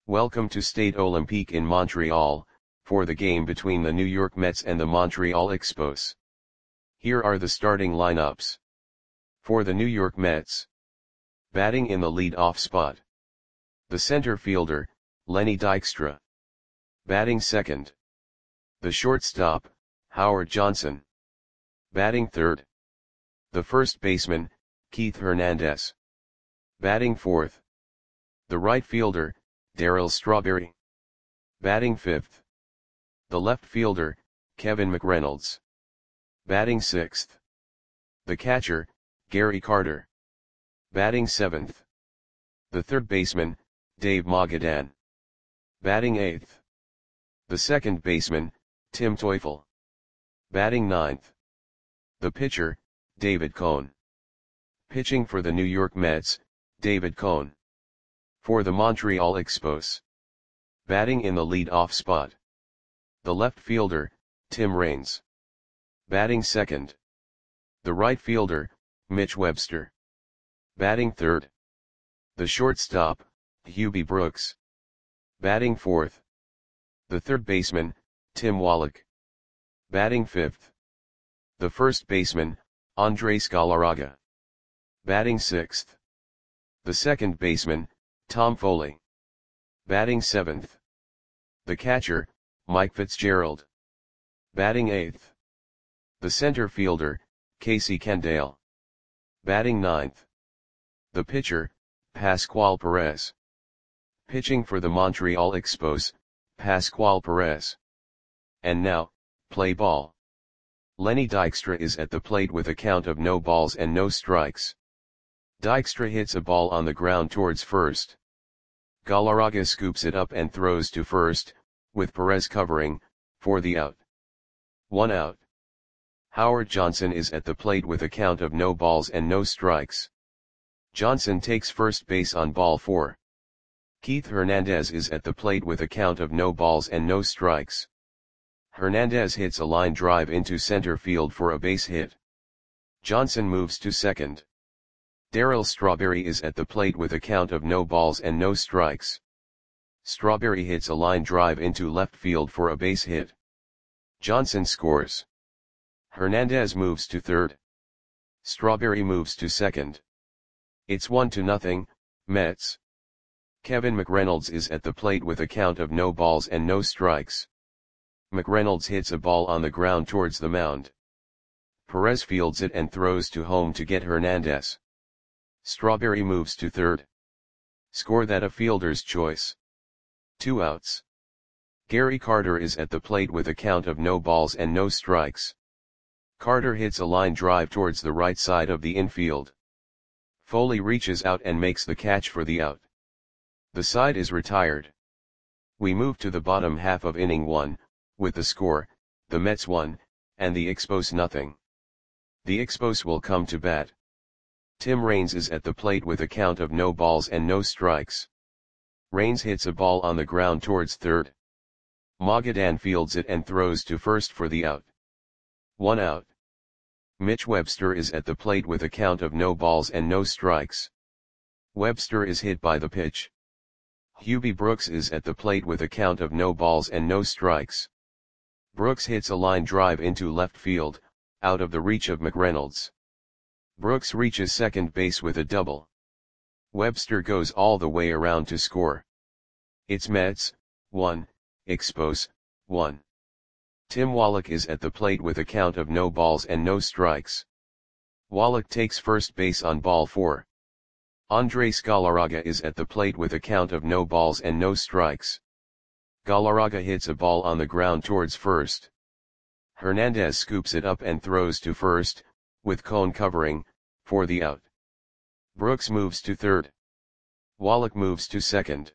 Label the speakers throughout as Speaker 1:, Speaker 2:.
Speaker 1: Welcome to Stade Olympique in Montreal, for the game between the New York Mets and the Montreal Expos. Here are the starting lineups. For the New York Mets. Batting in the lead-off spot. The center fielder, Lenny Dykstra. Batting second. The shortstop, Howard Johnson. Batting third. The first baseman, Keith Hernandez. Batting fourth. The right fielder, Darryl Strawberry. Batting fifth. The left fielder, Kevin McReynolds. Batting sixth. The catcher, Gary Carter. Batting seventh. The third baseman, Dave Mogadan. Batting eighth. The second baseman, Tim Teufel. Batting ninth. The pitcher, David Cone. Pitching for the New York Mets, David Cone. For the Montreal Expos. Batting in the lead-off spot. The left fielder, Tim Raines. Batting second. The right fielder, Mitch Webster. Batting third. The shortstop, Hubie Brooks. Batting fourth. The third baseman, Tim Wallach. Batting fifth. The first baseman, Andres Galarraga. Batting sixth. The second baseman, Tom Foley. Batting seventh. The catcher, Mike Fitzgerald. Batting eighth. The center fielder, Casey Kendall. Batting ninth. The pitcher, Pascual Perez. Pitching for the Montreal Expos, Pascual Perez. And now, play ball. Lenny Dykstra is at the plate with a count of no balls and no strikes. Dykstra hits a ball on the ground towards first. Galarraga scoops it up and throws to first, with Perez covering, for the out. 1 out. Howard Johnson is at the plate with a count of no balls and no strikes. Johnson takes first base on ball 4. Keith Hernandez is at the plate with a count of no balls and no strikes. Hernandez hits a line drive into center field for a base hit. Johnson moves to second. Darryl Strawberry is at the plate with a count of no balls and no strikes. Strawberry hits a line drive into left field for a base hit. Johnson scores. Hernandez moves to third. Strawberry moves to second. It's 1-0, Mets. Kevin McReynolds is at the plate with a count of no balls and no strikes. McReynolds hits a ball on the ground towards the mound. Perez fields it and throws to home to get Hernandez. Strawberry moves to third. Score that a fielder's choice. 2 outs. Gary Carter is at the plate with a count of no balls and no strikes. Carter hits a line drive towards the right side of the infield. Foley reaches out and makes the catch for the out. The side is retired. We move to the bottom half of inning 1, with the score, the Mets 1, and the Expos 0. The Expos will come to bat. Tim Raines is at the plate with a count of no balls and no strikes. Raines hits a ball on the ground towards third. Mogadan fields it and throws to first for the out. 1 out. Mitch Webster is at the plate with a count of no balls and no strikes. Webster is hit by the pitch. Hubie Brooks is at the plate with a count of no balls and no strikes. Brooks hits a line drive into left field, out of the reach of McReynolds. Brooks reaches second base with a double. Webster goes all the way around to score. It's Mets 1, Expos 1. Tim Wallach is at the plate with a count of no balls and no strikes. Wallach takes first base on ball 4. Andres Galarraga is at the plate with a count of no balls and no strikes. Galarraga hits a ball on the ground towards first. Hernandez scoops it up and throws to first, with Cone covering, for the out. Brooks moves to third. Wallach moves to second.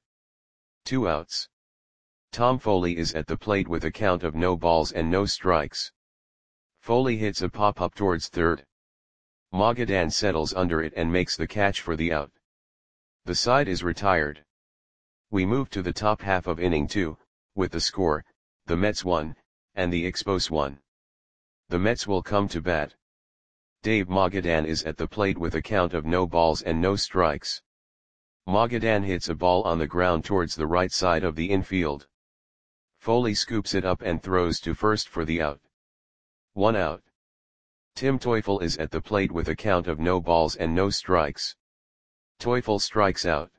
Speaker 1: 2 outs. Tom Foley is at the plate with a count of no balls and no strikes. Foley hits a pop-up towards third. Mogadan settles under it and makes the catch for the out. The side is retired. We move to the top half of inning 2, with the score, the Mets 1, and the Expos 1. The Mets will come to bat. Dave Mogadan is at the plate with a count of no balls and no strikes. Magadan hits a ball on the ground towards the right side of the infield. Foley scoops it up and throws to first for the out. 1 out. Tim Teufel is at the plate with a count of no balls and no strikes. Teufel strikes out.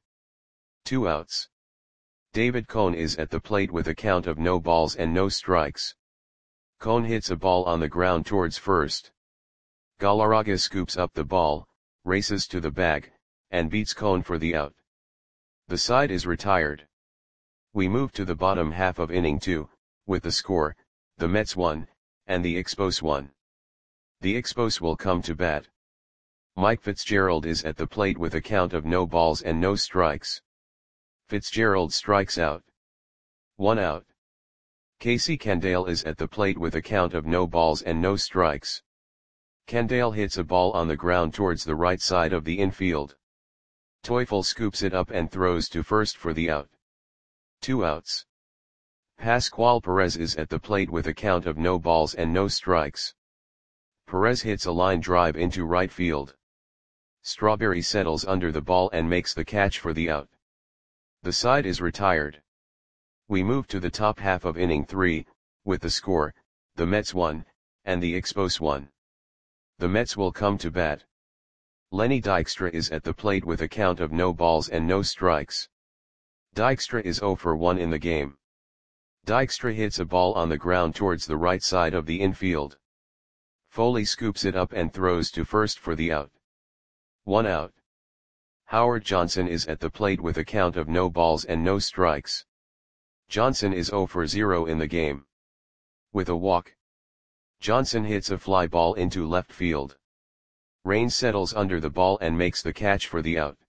Speaker 1: 2 outs. David Cone is at the plate with a count of no balls and no strikes. Cone hits a ball on the ground towards first. Galarraga scoops up the ball, races to the bag, and beats Cone for the out. The side is retired. We move to the bottom half of inning 2, with the score, the Mets 1, and the Expos 1. The Expos will come to bat. Mike Fitzgerald is at the plate with a count of no balls and no strikes. Fitzgerald strikes out. 1 out. Casey Candale is at the plate with a count of no balls and no strikes. Candale hits a ball on the ground towards the right side of the infield. Teufel scoops it up and throws to first for the out. 2 outs. Pascual Perez is at the plate with a count of no balls and no strikes. Perez hits a line drive into right field. Strawberry settles under the ball and makes the catch for the out. The side is retired. We move to the top half of inning 3, with the score, the Mets 1, and the Expos 1. The Mets will come to bat. Lenny Dykstra is at the plate with a count of no balls and no strikes. Dykstra is 0 for 1 in the game. Dykstra hits a ball on the ground towards the right side of the infield. Foley scoops it up and throws to first for the out. 1 out. Howard Johnson is at the plate with a count of no balls and no strikes. Johnson is 0 for 0 in the game. With a walk, Johnson hits a fly ball into left field. Rain settles under the ball and makes the catch for the out.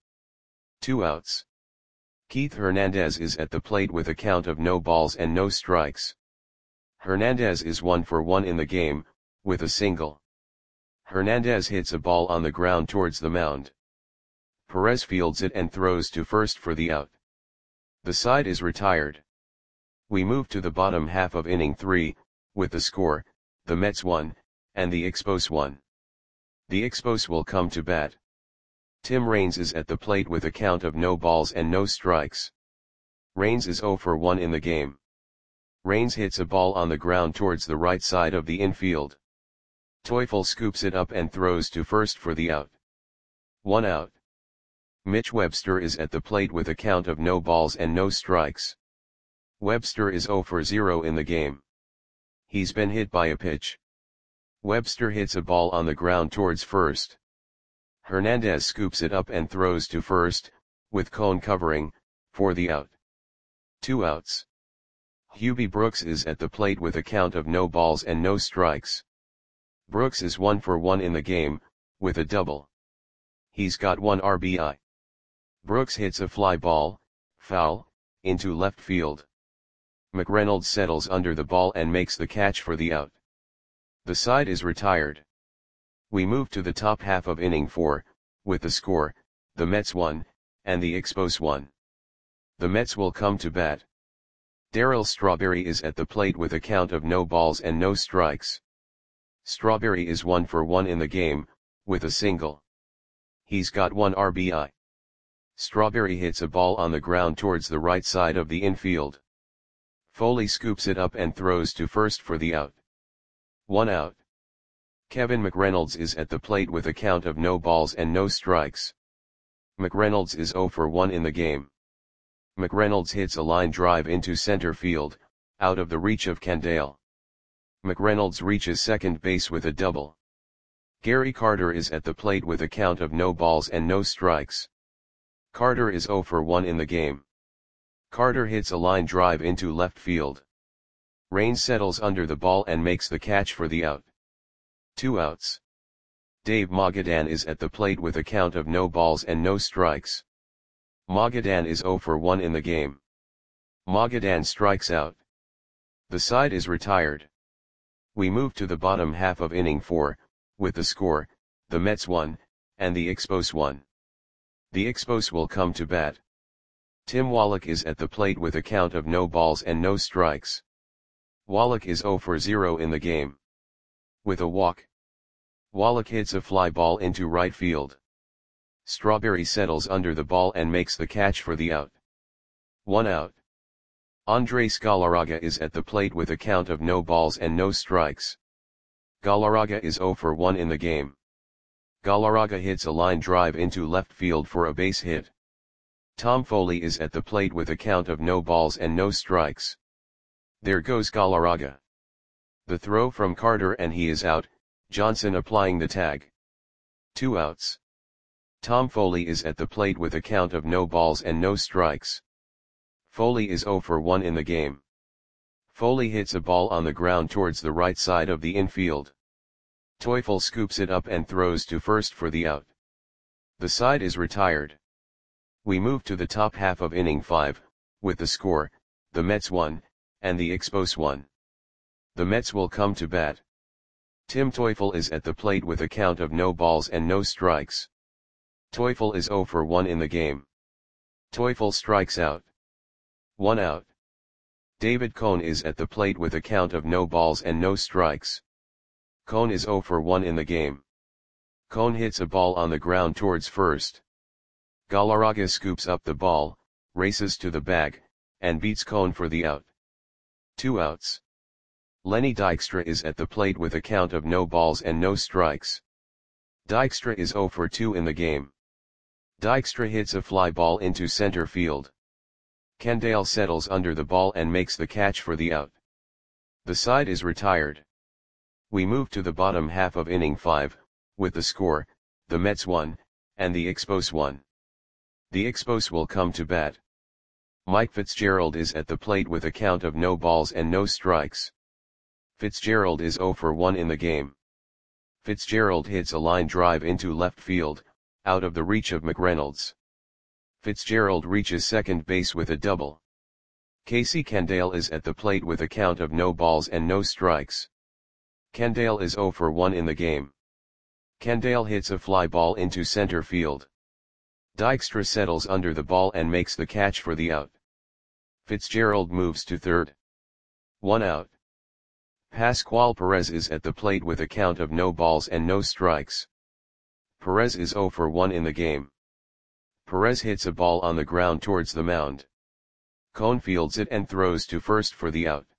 Speaker 1: 2 outs. Keith Hernandez is at the plate with a count of no balls and no strikes. Hernandez is 1 for 1 in the game, with a single. Hernandez hits a ball on the ground towards the mound. Perez fields it and throws to first for the out. The side is retired. We move to the bottom half of inning 3, with the score, the Mets 1, and the Expos 1. The Expos will come to bat. Tim Raines is at the plate with a count of no balls and no strikes. Raines is 0 for 1 in the game. Raines hits a ball on the ground towards the right side of the infield. Teufel scoops it up and throws to first for the out. 1 out. Mitch Webster is at the plate with a count of no balls and no strikes. Webster is 0 for 0 in the game. He's been hit by a pitch. Webster hits a ball on the ground towards first. Hernandez scoops it up and throws to first, with Cone covering, for the out. 2 outs. Hubie Brooks is at the plate with a count of no balls and no strikes. Brooks is 1 for 1 in the game, with a double. He's got 1 RBI. Brooks hits a fly ball, foul, into left field. McReynolds settles under the ball and makes the catch for the out. The side is retired. We move to the top half of inning 4, with the score, the Mets 1, and the Expos 1. The Mets will come to bat. Darryl Strawberry is at the plate with a count of no balls and no strikes. Strawberry is 1 for 1 in the game, with a single. He's got 1 RBI. Strawberry hits a ball on the ground towards the right side of the infield. Foley scoops it up and throws to first for the out. 1 out. Kevin McReynolds is at the plate with a count of no balls and no strikes. McReynolds is 0 for 1 in the game. McReynolds hits a line drive into center field, out of the reach of Candale. McReynolds reaches second base with a double. Gary Carter is at the plate with a count of no balls and no strikes. Carter is 0 for 1 in the game. Carter hits a line drive into left field. Raines settles under the ball and makes the catch for the out. 2 outs. Dave Magadan is at the plate with a count of no balls and no strikes. Magadan is 0 for 1 in the game. Magadan strikes out. The side is retired. We move to the bottom half of inning 4, with the score, the Mets 1, and the Expos 1. The Expos will come to bat. Tim Wallach is at the plate with a count of no balls and no strikes. Wallach is 0 for 0 in the game. With a walk, Wallach hits a fly ball into right field. Strawberry settles under the ball and makes the catch for the out. 1 out. Andres Galarraga is at the plate with a count of no balls and no strikes. Galarraga is 0 for 1 in the game. Galarraga hits a line drive into left field for a base hit. Tom Foley is at the plate with a count of no balls and no strikes. There goes Galarraga. The throw from Carter and he is out, Johnson applying the tag. 2 outs. Tom Foley is at the plate with a count of no balls and no strikes. Foley is 0 for 1 in the game. Foley hits a ball on the ground towards the right side of the infield. Teufel scoops it up and throws to first for the out. The side is retired. We move to the top half of inning 5, with the score, the Mets 1, and the Expos 1. The Mets will come to bat. Tim Teufel is at the plate with a count of no balls and no strikes. Teufel is 0 for 1 in the game. Teufel strikes out. 1 out. David Cone is at the plate with a count of no balls and no strikes. Cone is 0 for 1 in the game. Cone hits a ball on the ground towards first. Galarraga scoops up the ball, races to the bag, and beats Cone for the out. 2 outs. Lenny Dykstra is at the plate with a count of no balls and no strikes. Dykstra is 0 for 2 in the game. Dykstra hits a fly ball into center field. Kendall settles under the ball and makes the catch for the out. The side is retired. We move to the bottom half of inning 5, with the score, the Mets 1, and the Expos 1. The Expos will come to bat. Mike Fitzgerald is at the plate with a count of no balls and no strikes. Fitzgerald is 0 for 1 in the game. Fitzgerald hits a line drive into left field, out of the reach of McReynolds. Fitzgerald reaches second base with a double. Casey Kendall is at the plate with a count of no balls and no strikes. Kendall is 0 for 1 in the game. Kendall hits a fly ball into center field. Dykstra settles under the ball and makes the catch for the out. Fitzgerald moves to third. 1 out. Pascual Perez is at the plate with a count of no balls and no strikes. Perez is 0 for 1 in the game. Perez hits a ball on the ground towards the mound. Cone fields it and throws to first for the out.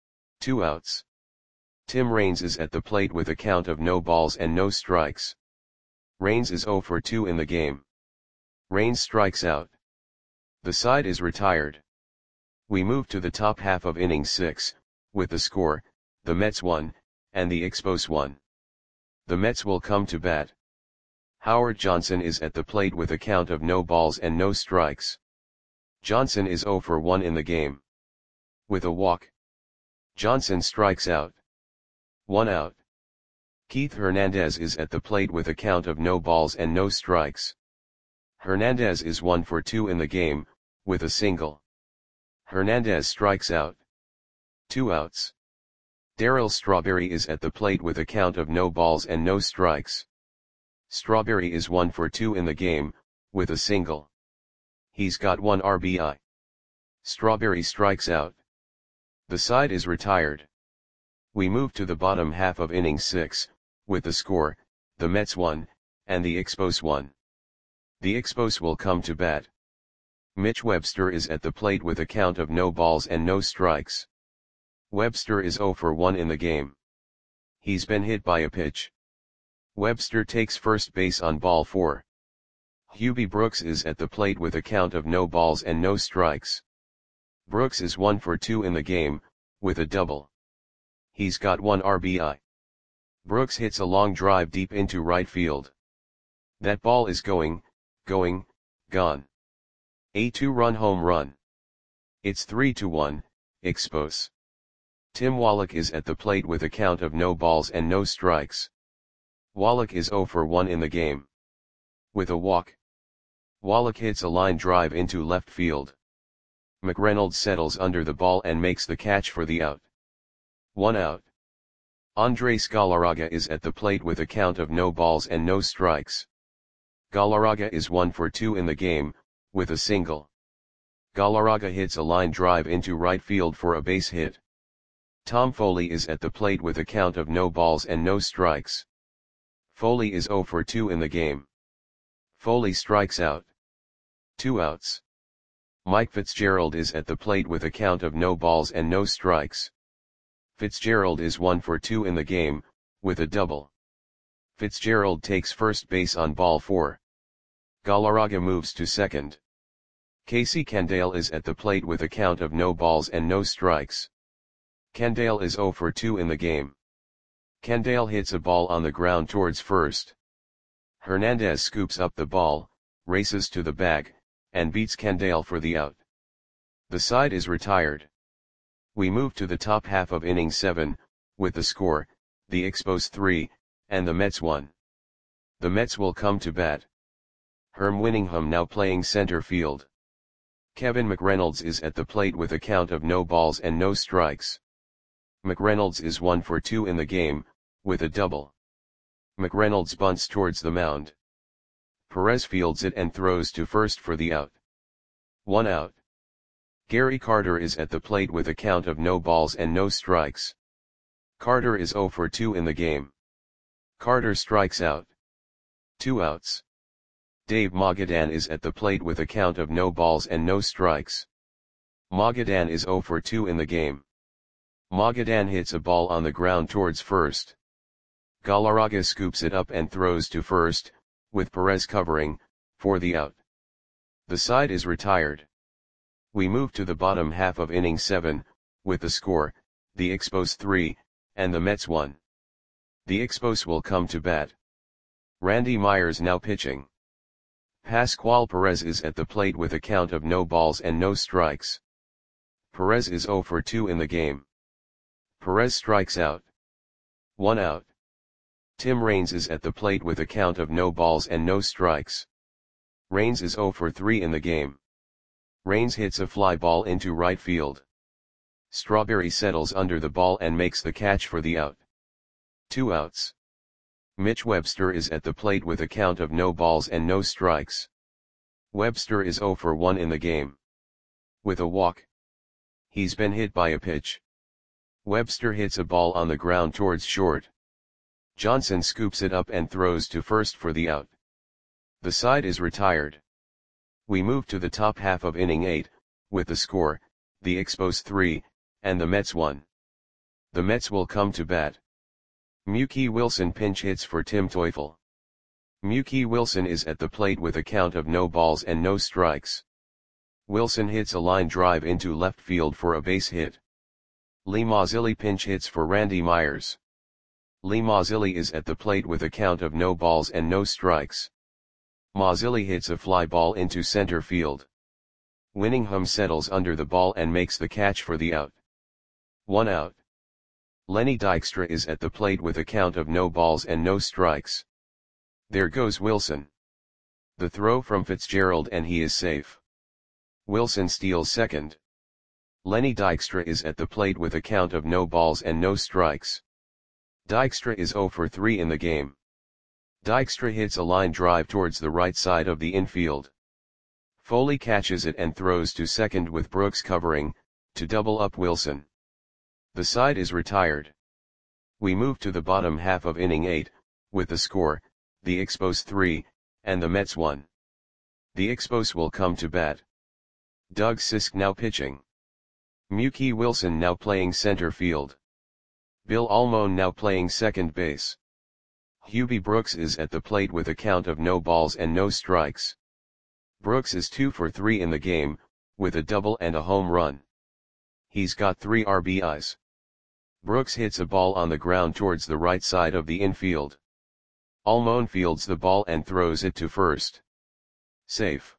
Speaker 1: 2 outs. Tim Raines is at the plate with a count of no balls and no strikes. Raines is 0 for 2 in the game. Raines strikes out. The side is retired. We move to the top half of inning 6, with the score, the Mets 1, and the Expos 1. The Mets will come to bat. Howard Johnson is at the plate with a count of no balls and no strikes. Johnson is 0 for 1 in the game. With a walk, Johnson strikes out. 1 out. Keith Hernandez is at the plate with a count of no balls and no strikes. Hernandez is 1 for 2 in the game, with a single. Hernandez strikes out. 2 outs. Darryl Strawberry is at the plate with a count of no balls and no strikes. Strawberry is 1 for 2 in the game, with a single. He's got 1 RBI. Strawberry strikes out. The side is retired. We move to the bottom half of inning 6, with the score, the Mets 1, and the Expos 1. The Expos will come to bat. Mitch Webster is at the plate with a count of no balls and no strikes. Webster is 0 for 1 in the game. He's been hit by a pitch. Webster takes first base on ball 4. Hubie Brooks is at the plate with a count of no balls and no strikes. Brooks is 1 for 2 in the game, with a double. He's got 1 RBI. Brooks hits a long drive deep into right field. That ball is gone. A 2-run home run. It's 3-1, Expos. Tim Wallach is at the plate with a count of no balls and no strikes. Wallach is 0 for 1 in the game. With a walk, Wallach hits a line drive into left field. McReynolds settles under the ball and makes the catch for the out. 1 out. Andres Galarraga is at the plate with a count of no balls and no strikes. Galarraga is 1 for 2 in the game, with a single. Galarraga hits a line drive into right field for a base hit. Tom Foley is at the plate with a count of no balls and no strikes. Foley is 0 for 2 in the game. Foley strikes out. 2 outs. Mike Fitzgerald is at the plate with a count of no balls and no strikes. Fitzgerald is 1 for 2 in the game, with a double. Fitzgerald takes first base on ball 4. Galarraga moves to second. Casey Candale is at the plate with a count of no balls and no strikes. Candale is 0 for 2 in the game. Candale hits a ball on the ground towards first. Hernandez scoops up the ball, races to the bag, and beats Candale for the out. The side is retired. We move to the top half of inning 7, with the score, the Expos 3, and the Mets 1. The Mets will come to bat. Herm Winningham now playing center field. Kevin McReynolds is at the plate with a count of no balls and no strikes. McReynolds is 1 for 2 in the game, with a double. McReynolds bunts towards the mound. Perez fields it and throws to first for the out. 1 out. Gary Carter is at the plate with a count of no balls and no strikes. Carter is 0 for 2 in the game. Carter strikes out. 2 outs. Dave Magadan is at the plate with a count of no balls and no strikes. Magadan is 0 for 2 in the game. Magadan hits a ball on the ground towards first. Galarraga scoops it up and throws to first, with Perez covering, for the out. The side is retired. We move to the bottom half of inning 7, with the score, the Expos 3, and the Mets 1. The Expos will come to bat. Randy Myers now pitching. Pascual Perez is at the plate with a count of no balls and no strikes. Perez is 0 for 2 in the game. Perez strikes out. 1 out. Tim Raines is at the plate with a count of no balls and no strikes. Raines is 0 for 3 in the game. Raines hits a fly ball into right field. Strawberry settles under the ball and makes the catch for the out. 2 outs. Mitch Webster is at the plate with a count of no balls and no strikes. Webster is 0 for 1 in the game. With a walk. He's been hit by a pitch. Webster hits a ball on the ground towards short. Johnson scoops it up and throws to first for the out. The side is retired. We move to the top half of inning 8, with the score, the Expos 3, and the Mets 1. The Mets will come to bat. Mookie Wilson pinch hits for Tim Teufel. Mookie Wilson is at the plate with a count of no balls and no strikes. Wilson hits a line drive into left field for a base hit. Lee Mazzilli pinch hits for Randy Myers. Lee Mazzilli is at the plate with a count of no balls and no strikes. Mazzilli hits a fly ball into center field. Winningham settles under the ball and makes the catch for the out. 1 out. Lenny Dykstra is at the plate with a count of no balls and no strikes. There goes Wilson. The throw from Fitzgerald and he is safe. Wilson steals second. Lenny Dykstra is at the plate with a count of no balls and no strikes. Dykstra is 0 for 3 in the game. Dykstra hits a line drive towards the right side of the infield. Foley catches it and throws to second with Brooks covering, to double up Wilson. The side is retired. We move to the bottom half of inning 8, with the score, the Expos 3, and the Mets 1. The Expos will come to bat. Doug Sisk now pitching. Mookie Wilson now playing center field. Bill Almon now playing second base. Hubie Brooks is at the plate with a count of no balls and no strikes. Brooks is 2 for 3 in the game, with a double and a home run. He's got 3 RBIs. Brooks hits a ball on the ground towards the right side of the infield. Almon fields the ball and throws it to first. Safe.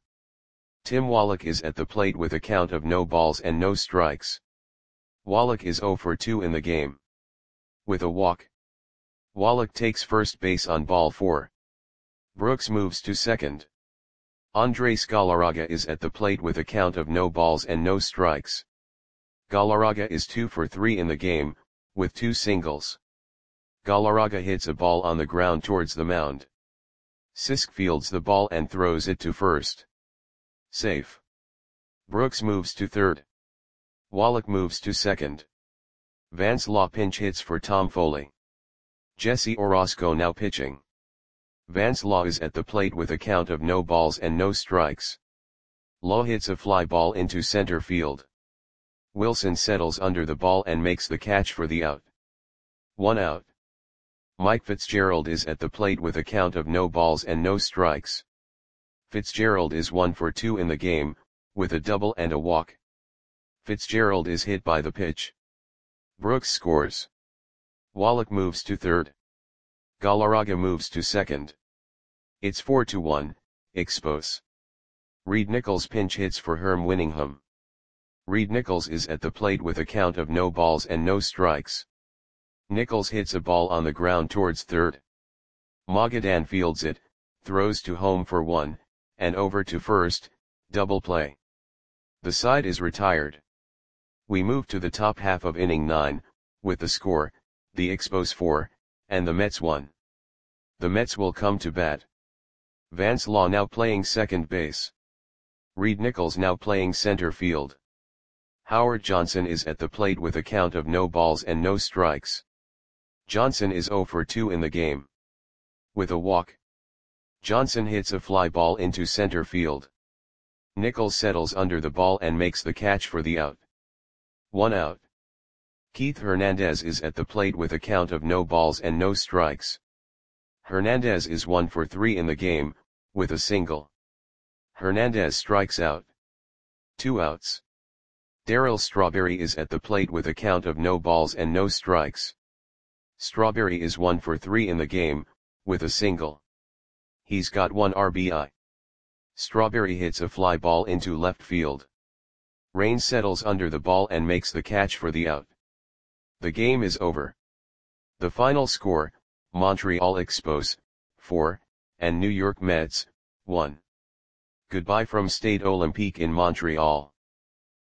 Speaker 1: Tim Wallach is at the plate with a count of no balls and no strikes. Wallach is 0 for 2 in the game. With a walk. Wallach takes first base on ball 4. Brooks moves to second. Andres Galarraga is at the plate with a count of no balls and no strikes. Galarraga is 2 for 3 in the game, with 2 singles. Galarraga hits a ball on the ground towards the mound. Sisk fields the ball and throws it to first. Safe. Brooks moves to third. Wallach moves to second. Vance Law pinch hits for Tom Foley. Jesse Orosco now pitching. Vance Law is at the plate with a count of no balls and no strikes. Law hits a fly ball into center field. Wilson settles under the ball and makes the catch for the out. 1 out. Mike Fitzgerald is at the plate with a count of no balls and no strikes. Fitzgerald is 1 for 2 in the game, with a double and a walk. Fitzgerald is hit by the pitch. Brooks scores. Wallach moves to third. Galarraga moves to second. It's 4-1, Expos. Reed Nichols pinch hits for Herm Winningham. Reed Nichols is at the plate with a count of no balls and no strikes. Nichols hits a ball on the ground towards third. Magadan fields it, throws to home for 1, and over to first, double play. The side is retired. We move to the top half of inning 9, with the score, the Expos 4, and the Mets 1. The Mets will come to bat. Vance Law now playing second base. Reed Nichols now playing center field. Howard Johnson is at the plate with a count of no balls and no strikes. Johnson is 0 for 2 in the game. With a walk. Johnson hits a fly ball into center field. Nichols settles under the ball and makes the catch for the out. 1 out. Keith Hernandez is at the plate with a count of no balls and no strikes. Hernandez is 1 for 3 in the game, with a single. Hernandez strikes out. 2 outs. Darryl Strawberry is at the plate with a count of no balls and no strikes. Strawberry is 1 for 3 in the game, with a single. He's got 1 RBI. Strawberry hits a fly ball into left field. Raines settles under the ball and makes the catch for the out. The game is over. The final score, Montreal Expos, 4, and New York Mets, 1. Goodbye from Stade Olympique in Montreal.